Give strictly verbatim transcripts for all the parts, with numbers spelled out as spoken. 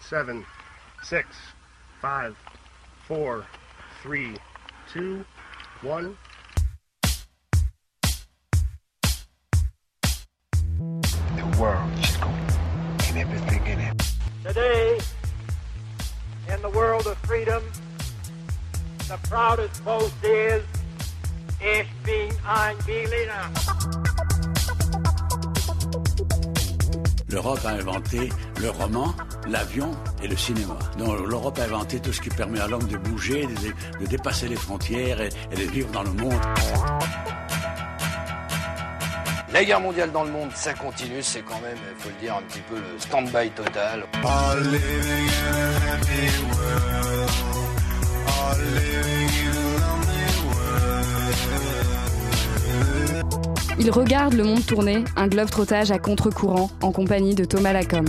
seven, six, five, four, three, two, one. The world is going and everything in it. Today, in the world of freedom, the proudest boast is, ich bin ein Berliner. L'Europe a inventé le roman, l'avion et le cinéma. Donc l'Europe a inventé tout ce qui permet à l'homme de bouger, de, de dépasser les frontières et, et de vivre dans le monde. La guerre mondiale dans le monde, ça continue, c'est quand même, il faut le dire, un petit peu le stand-by total. Il regarde le monde tourner, un globe-trottage à contre-courant, en compagnie de Thomas Lacombe.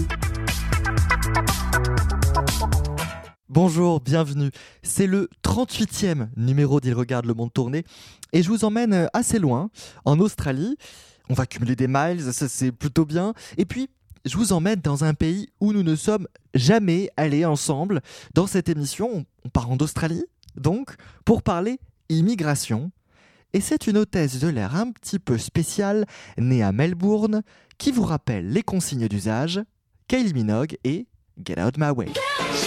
Bonjour, bienvenue. C'est le trente-huitième numéro d'Il regarde le monde tourner et je vous emmène assez loin, en Australie. On va cumuler des miles, ça c'est plutôt bien. Et puis, je vous emmène dans un pays où nous ne sommes jamais allés ensemble. Dans cette émission, on part en Australie, donc, pour parler immigration. Et c'est une hôtesse de l'air un petit peu spéciale, née à Melbourne, qui vous rappelle les consignes d'usage, Kylie Minogue et Get Out My Way.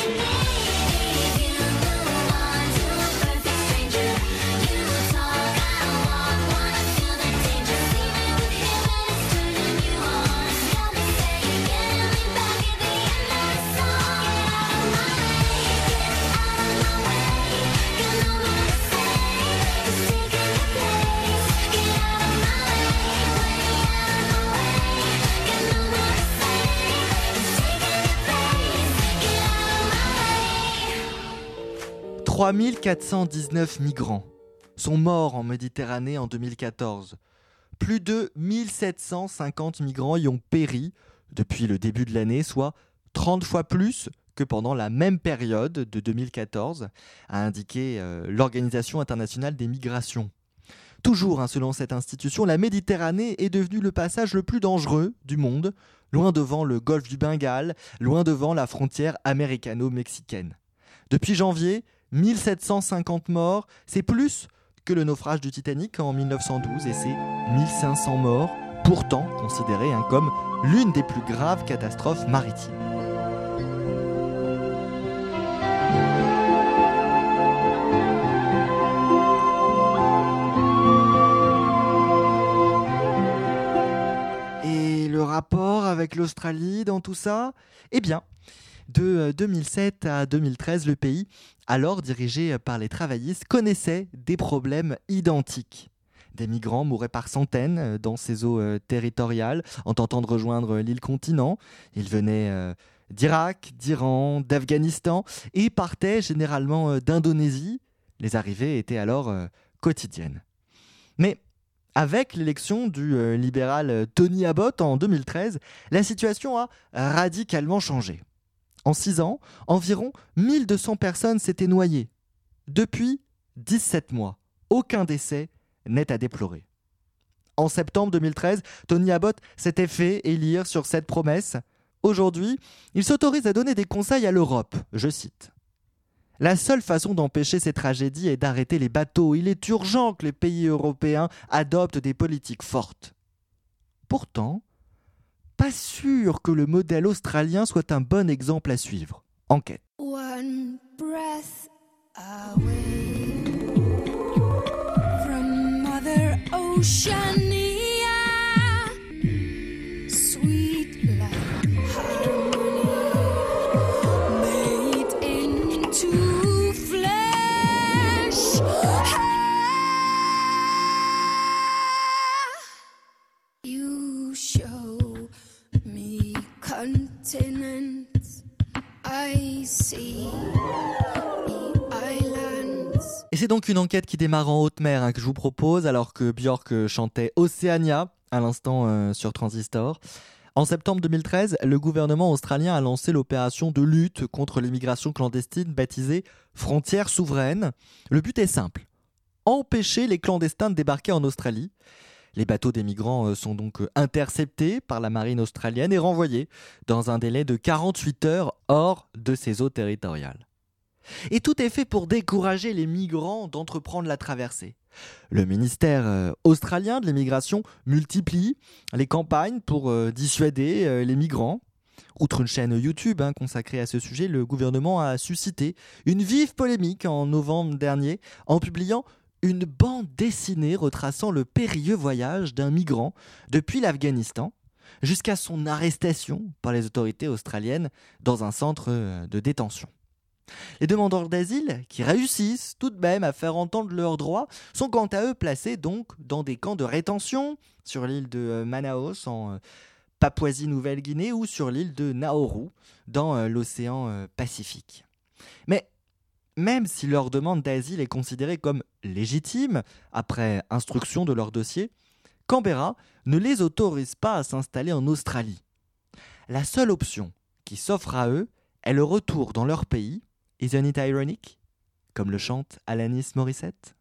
trois mille quatre cent dix-neuf migrants sont morts en Méditerranée en deux mille quatorze. Plus de mille sept cent cinquante migrants y ont péri depuis le début de l'année, soit trente fois plus que pendant la même période de deux mille quatorze, a indiqué euh, l'Organisation internationale des migrations. Toujours, hein, selon cette institution, la Méditerranée est devenue le passage le plus dangereux du monde, loin devant le golfe du Bengale, loin devant la frontière américano-mexicaine. Depuis janvier, mille sept cent cinquante morts, c'est plus que le naufrage du Titanic en mille neuf cent douze et c'est mille cinq cents morts, pourtant considérées hein, comme l'une des plus graves catastrophes maritimes. Et le rapport avec l'Australie dans tout ça ? Eh bien, de deux mille sept à deux mille treize, le pays, alors dirigé par les travaillistes, connaissait des problèmes identiques. Des migrants mouraient par centaines dans ces eaux territoriales en tentant de rejoindre l'île continent. Ils venaient d'Irak, d'Iran, d'Afghanistan et partaient généralement d'Indonésie. Les arrivées étaient alors quotidiennes. Mais avec l'élection du libéral Tony Abbott en deux mille treize, la situation a radicalement changé. En six ans, environ mille deux cents personnes s'étaient noyées. Depuis dix-sept mois, aucun décès n'est à déplorer. En septembre deux mille treize, Tony Abbott s'était fait élire sur cette promesse. Aujourd'hui, il s'autorise à donner des conseils à l'Europe. Je cite. « La seule façon d'empêcher ces tragédies est d'arrêter les bateaux. Il est urgent que les pays européens adoptent des politiques fortes. » Pourtant, pas sûr que le modèle australien soit un bon exemple à suivre. Enquête. One breath away from Mother Oceania, sweet like harmony, made into flesh. You show me continents, I see the islands. Et c'est donc une enquête qui démarre en haute mer hein, que je vous propose, alors que Björk chantait Oceania à l'instant euh, sur Transistor. En septembre deux mille treize, le gouvernement australien a lancé l'opération de lutte contre l'immigration clandestine baptisée Frontières souveraines. Le but est simple, empêcher les clandestins de débarquer en Australie. Les bateaux des migrants sont donc interceptés par la marine australienne et renvoyés dans un délai de quarante-huit heures hors de ses eaux territoriales. Et tout est fait pour décourager les migrants d'entreprendre la traversée. Le ministère australien de l'immigration multiplie les campagnes pour dissuader les migrants. Outre une chaîne YouTube hein, consacrée à ce sujet, le gouvernement a suscité une vive polémique en novembre dernier en publiant une bande dessinée retraçant le périlleux voyage d'un migrant depuis l'Afghanistan jusqu'à son arrestation par les autorités australiennes dans un centre de détention. Les demandeurs d'asile, qui réussissent tout de même à faire entendre leurs droits, sont quant à eux placés donc dans des camps de rétention sur l'île de Manaus en Papouasie-Nouvelle-Guinée ou sur l'île de Nauru dans l'océan Pacifique. Mais même si leur demande d'asile est considérée comme légitime après instruction de leur dossier, Canberra ne les autorise pas à s'installer en Australie. La seule option qui s'offre à eux est le retour dans leur pays. Isn't it ironic? Comme le chante Alanis Morissette.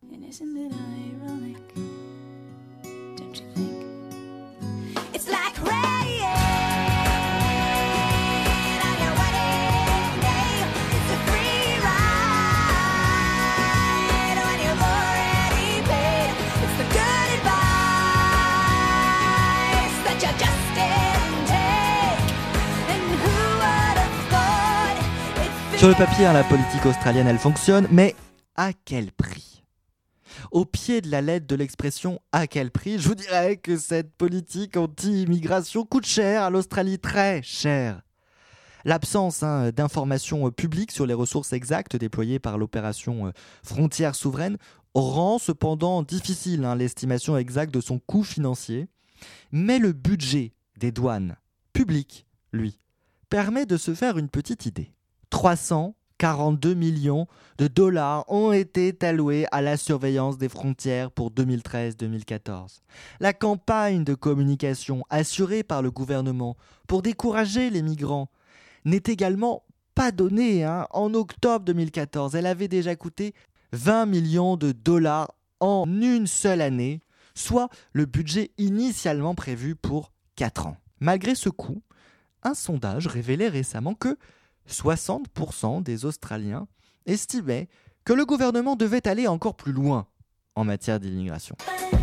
Sur le papier, hein, la politique australienne, elle fonctionne, mais à quel prix? Au pied de la lettre de l'expression « à quel prix », je vous dirais que cette politique anti-immigration coûte cher à l'Australie, très cher. L'absence hein, d'informations publiques sur les ressources exactes déployées par l'opération euh, Frontières souveraines rend cependant difficile hein, l'estimation exacte de son coût financier. Mais le budget des douanes publiques, lui, permet de se faire une petite idée. trois cent quarante-deux millions de dollars ont été alloués à la surveillance des frontières pour deux mille treize deux mille quatorze. La campagne de communication assurée par le gouvernement pour décourager les migrants n'est également pas donnée. Hein. En octobre deux mille quatorze, elle avait déjà coûté vingt millions de dollars en une seule année, soit le budget initialement prévu pour quatre ans. Malgré ce coût, un sondage révélait récemment que soixante pour cent des Australiens estimaient que le gouvernement devait aller encore plus loin en matière d'immigration.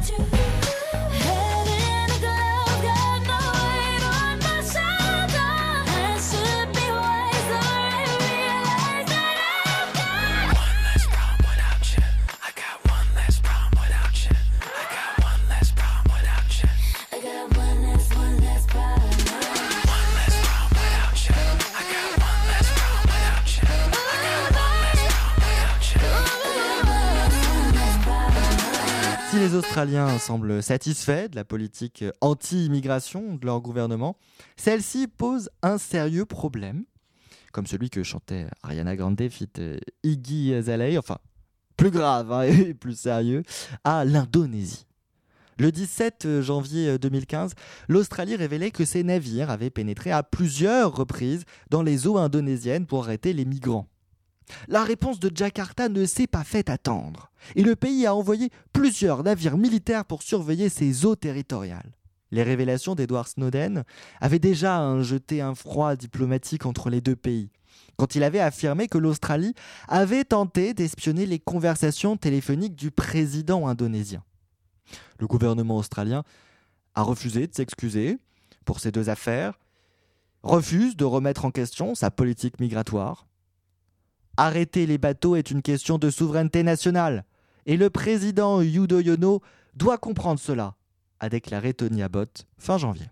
Si les Australiens semblent satisfaits de la politique anti-immigration de leur gouvernement, celle-ci pose un sérieux problème, comme celui que chantait Ariana Grande fit Iggy Azalea, enfin plus grave hein, et plus sérieux, à l'Indonésie. Le dix-sept janvier deux mille quinze, l'Australie révélait que ses navires avaient pénétré à plusieurs reprises dans les eaux indonésiennes pour arrêter les migrants. La réponse de Jakarta ne s'est pas fait attendre, et le pays a envoyé plusieurs navires militaires pour surveiller ses eaux territoriales. Les révélations d'Edward Snowden avaient déjà hein, jeté un froid diplomatique entre les deux pays, quand il avait affirmé que l'Australie avait tenté d'espionner les conversations téléphoniques du président indonésien. Le gouvernement australien a refusé de s'excuser pour ces deux affaires, refuse de remettre en question sa politique migratoire. Arrêter les bateaux est une question de souveraineté nationale et le président Yudhoyono doit comprendre cela, a déclaré Tony Abbott fin janvier.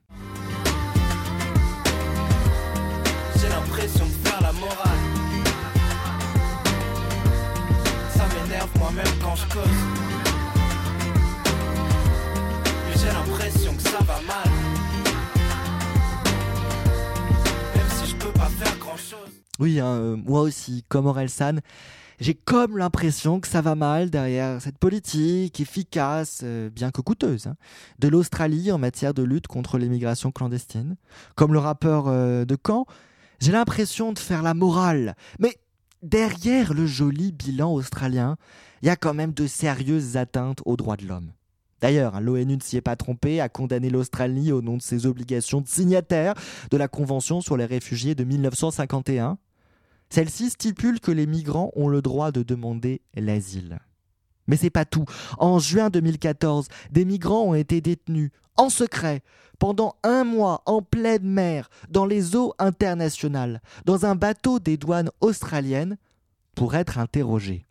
J'ai l'impression de faire la morale. Ça m'énerve moi-même quand je cause. Mais j'ai l'impression que ça va mal. Même si je peux pas faire grand-chose. Oui, hein, euh, moi aussi, comme Orelsan, j'ai comme l'impression que ça va mal derrière cette politique efficace, euh, bien que coûteuse, hein, de l'Australie en matière de lutte contre l'immigration clandestine. Comme le rappeur euh, de Caen, j'ai l'impression de faire la morale. Mais derrière le joli bilan australien, il y a quand même de sérieuses atteintes aux droits de l'homme. D'ailleurs, l'ONU ne s'y est pas trompé, a condamné l'Australie au nom de ses obligations de signataire de la Convention sur les réfugiés de mille neuf cent cinquante et un. Celle-ci stipule que les migrants ont le droit de demander l'asile. Mais c'est pas tout. En juin deux mille quatorze, des migrants ont été détenus en secret pendant un mois en pleine mer dans les eaux internationales, dans un bateau des douanes australiennes, pour être interrogés.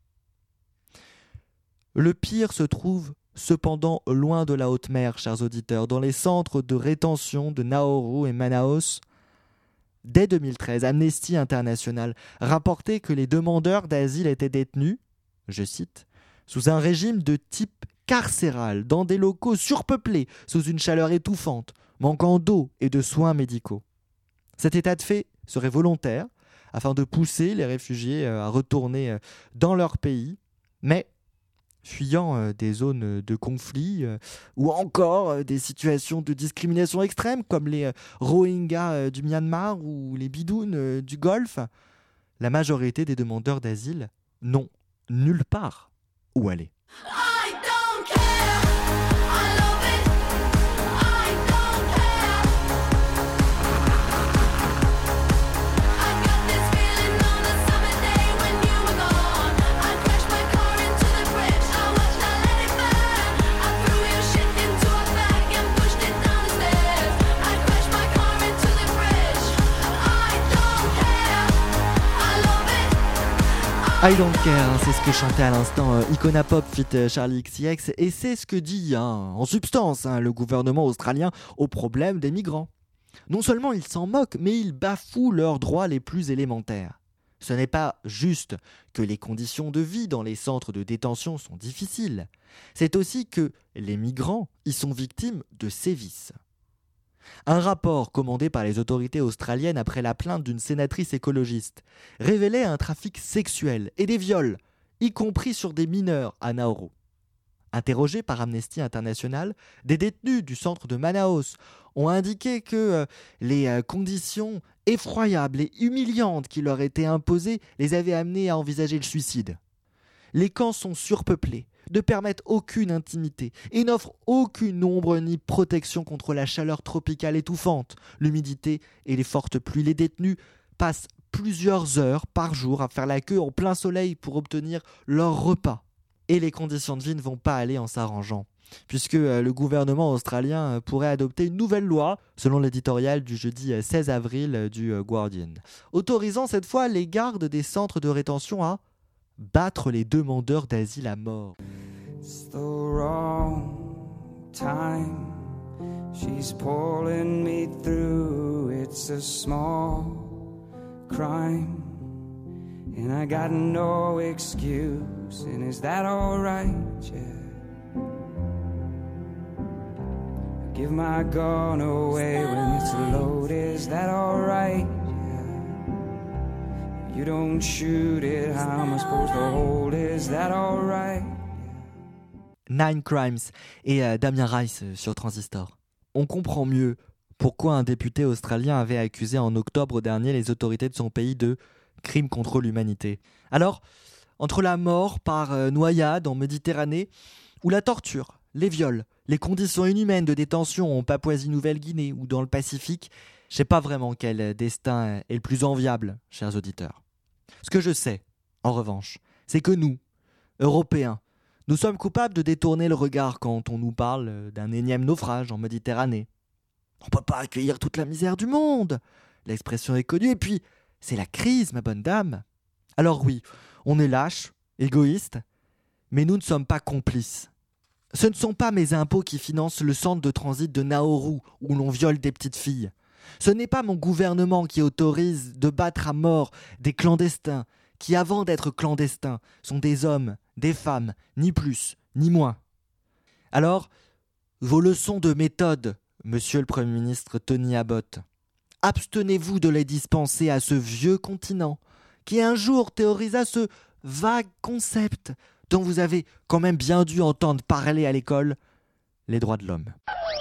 Le pire se trouve cependant loin de la haute mer, chers auditeurs, dans les centres de rétention de Nauru et Manaus. Dès deux mille treize, Amnesty International rapportait que les demandeurs d'asile étaient détenus, je cite, sous un régime de type carcéral, dans des locaux surpeuplés, sous une chaleur étouffante, manquant d'eau et de soins médicaux. Cet état de fait serait volontaire, afin de pousser les réfugiés à retourner dans leur pays, mais fuyant des zones de conflit ou encore des situations de discrimination extrême, comme les Rohingyas du Myanmar ou les bidounes du Golfe, la majorité des demandeurs d'asile n'ont nulle part où aller. I don't care, hein, c'est ce que chantait à l'instant euh, Icona Pop fit euh, Charlie X C X, et c'est ce que dit hein, en substance hein, le gouvernement australien au problème des migrants. Non seulement il s'en moque, mais il bafoue leurs droits les plus élémentaires. Ce n'est pas juste que les conditions de vie dans les centres de détention sont difficiles, c'est aussi que les migrants y sont victimes de sévices. Un rapport commandé par les autorités australiennes après la plainte d'une sénatrice écologiste révélait un trafic sexuel et des viols, y compris sur des mineurs à Nauru. Interrogés par Amnesty International, des détenus du centre de Manaus ont indiqué que euh, les euh, conditions effroyables et humiliantes qui leur étaient imposées les avaient amenés à envisager le suicide. Les camps sont surpeuplés, ne permettent aucune intimité et n'offrent aucune ombre ni protection contre la chaleur tropicale étouffante, l'humidité et les fortes pluies. Les détenus passent plusieurs heures par jour à faire la queue en plein soleil pour obtenir leur repas. Et les conditions de vie ne vont pas aller en s'arrangeant, puisque le gouvernement australien pourrait adopter une nouvelle loi, selon l'éditorial du jeudi seize avril du Guardian, autorisant cette fois les gardes des centres de rétention à battre les demandeurs d'asile à mort. It's the wrong time. She's pulling me through. It's a small crime. And I got no excuse. And is that alright? Yeah. I give my gun away when it's loaded. Is that alright? You don't shoot it, how am I supposed to hold it? Is that alright? Nine Crimes et euh, Damien Rice euh, sur Transistor. On comprend mieux pourquoi un député australien avait accusé en octobre dernier les autorités de son pays de crimes contre l'humanité. Alors, entre la mort par euh, noyade en Méditerranée ou la torture, les viols, les conditions inhumaines de détention en Papouasie-Nouvelle-Guinée ou dans le Pacifique, je sais pas vraiment quel destin est le plus enviable, chers auditeurs. Ce que je sais, en revanche, c'est que nous, Européens, nous sommes coupables de détourner le regard quand on nous parle d'un énième naufrage en Méditerranée. On ne peut pas accueillir toute la misère du monde. L'expression est connue, et puis, c'est la crise, ma bonne dame. Alors oui, on est lâche, égoïste, mais nous ne sommes pas complices. Ce ne sont pas mes impôts qui financent le centre de transit de Nauru, où l'on viole des petites filles. Ce n'est pas mon gouvernement qui autorise de battre à mort des clandestins qui, avant d'être clandestins, sont des hommes, des femmes, ni plus, ni moins. Alors, vos leçons de méthode, monsieur le Premier ministre Tony Abbott, abstenez-vous de les dispenser à ce vieux continent qui un jour théorisa ce vague concept dont vous avez quand même bien dû entendre parler à l'école, les droits de l'homme.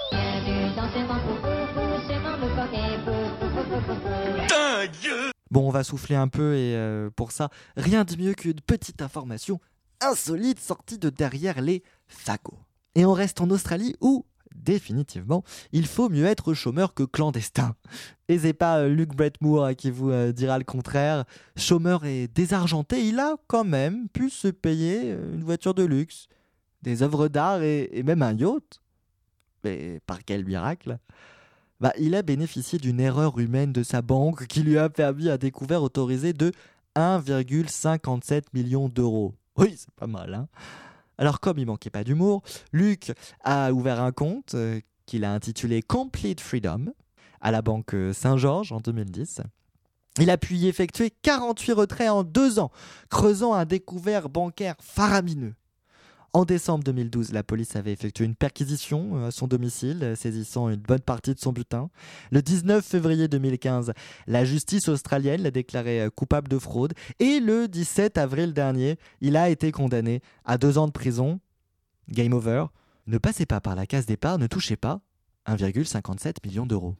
Bon, on va souffler un peu et euh, pour ça, rien de mieux qu'une petite information insolite sortie de derrière les fagots. Et on reste en Australie où, définitivement, il faut mieux être chômeur que clandestin. Et c'est pas euh, Luke Brett Moore qui vous euh, dira le contraire. Chômeur et désargenté, il a quand même pu se payer une voiture de luxe, des œuvres d'art et, et même un yacht. Mais par quel miracle ? Bah, il a bénéficié d'une erreur humaine de sa banque qui lui a permis un découvert autorisé de un virgule cinquante-sept million d'euros. Oui, c'est pas mal, hein ? Alors, comme il manquait pas d'humour, Luc a ouvert un compte euh, qu'il a intitulé Complete Freedom à la banque Saint-Georges en deux mille dix. Il a pu y effectuer quarante-huit retraits en deux ans, creusant un découvert bancaire faramineux. En décembre deux mille douze, la police avait effectué une perquisition à son domicile, saisissant une bonne partie de son butin. Le dix-neuf février deux mille quinze, la justice australienne l'a déclaré coupable de fraude. Et le dix-sept avril dernier, il a été condamné à deux ans de prison. Game over. Ne passez pas par la case départ, ne touchez pas un virgule cinquante-sept million d'euros.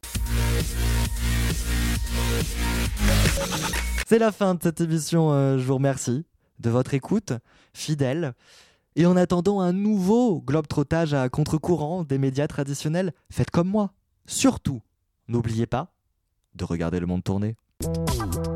C'est la fin de cette émission. Euh, je vous remercie de votre écoute fidèle. Et en attendant un nouveau globe-trottage à contre-courant des médias traditionnels, faites comme moi. Surtout, n'oubliez pas de regarder le monde tourner.